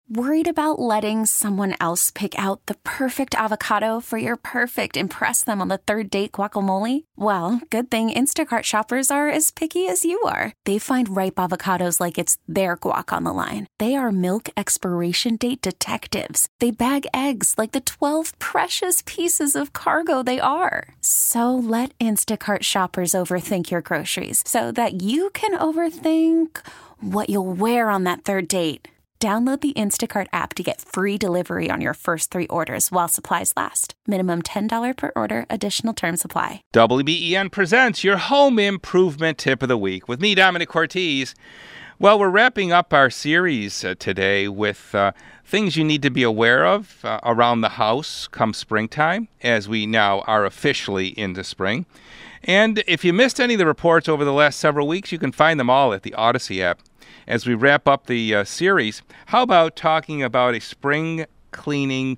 Worried about letting someone else pick out the perfect avocado for your perfect impress them on the third date guacamole? Well, good thing Instacart shoppers are as picky as you are. They find ripe avocados like it's their guac on the line. They are milk expiration date detectives. They bag eggs like the 12 precious pieces of cargo they are. So let Instacart shoppers overthink your groceries so that you can overthink what you'll wear on that third date. Download the Instacart app to get free delivery on your first 3 orders while supplies last. Minimum $10 per order. Additional terms apply. WBEN presents your home improvement tip of the week with me, Dominic Cortese. Well, we're wrapping up our series today with things you need to be aware of around the house come springtime, as we now are officially into spring. And if you missed any of the reports over the last several weeks, you can find them all at the Odyssey app. As we wrap up the series, how about talking about a spring cleaning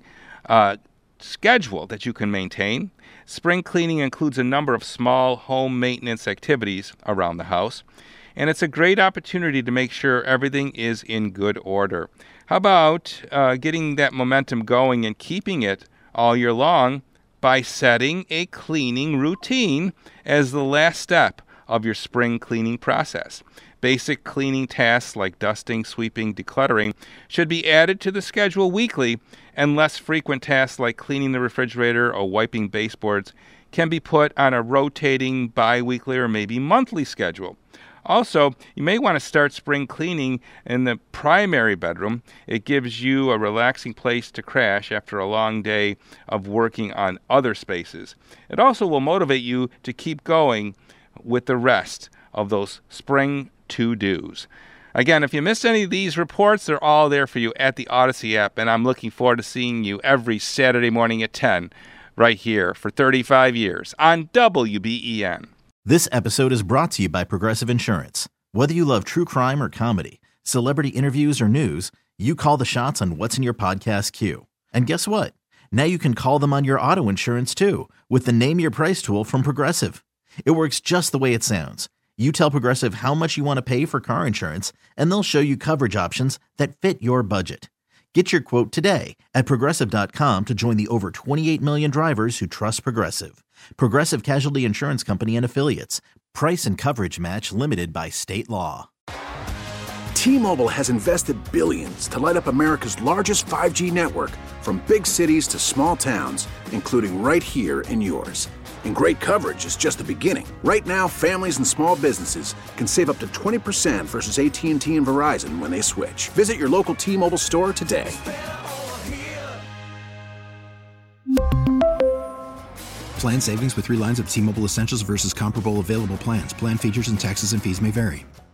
schedule that you can maintain? Spring cleaning includes a number of small home maintenance activities around the house, and it's a great opportunity to make sure everything is in good order. How about getting that momentum going and keeping it all year long by setting a cleaning routine as the last step of your spring cleaning process? Basic cleaning tasks like dusting, sweeping, decluttering should be added to the schedule weekly, and less frequent tasks like cleaning the refrigerator or wiping baseboards can be put on a rotating bi-weekly or maybe monthly schedule. Also, you may want to start spring cleaning in the primary bedroom. It gives you a relaxing place to crash after a long day of working on other spaces. It also will motivate you to keep going with the rest of those spring to-dos. Again, if you missed any of these reports, they're all there for you at the Odyssey app, and I'm looking forward to seeing you every Saturday morning at 10 right here for 35 years on WBEN. This episode is brought to you by Progressive Insurance. Whether you love true crime or comedy, celebrity interviews or news, you call the shots on what's in your podcast queue. And guess what? Now you can call them on your auto insurance too with the Name Your Price tool from Progressive. It works just the way it sounds. You tell Progressive how much you want to pay for car insurance, and they'll show you coverage options that fit your budget. Get your quote today at Progressive.com to join the over 28 million drivers who trust Progressive. Progressive Casualty Insurance Company and Affiliates. Price and coverage match limited by state law. T-Mobile has invested billions to light up America's largest 5G network, from big cities to small towns, including right here in yours. And great coverage is just the beginning. Right now, families and small businesses can save up to 20% versus AT&T and Verizon when they switch. Visit your local T-Mobile store today. Plan savings with 3 lines of T-Mobile Essentials versus comparable available plans. Plan features and taxes and fees may vary.